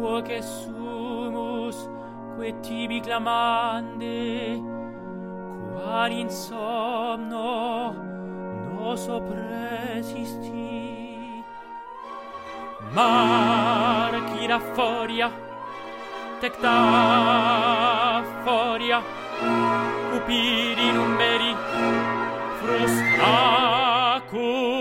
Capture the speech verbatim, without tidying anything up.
quoque sumus, que tibi clamande, qual in somno nos oppresisti. Marcira foria, tecta foria, cupidi numeri, frustracum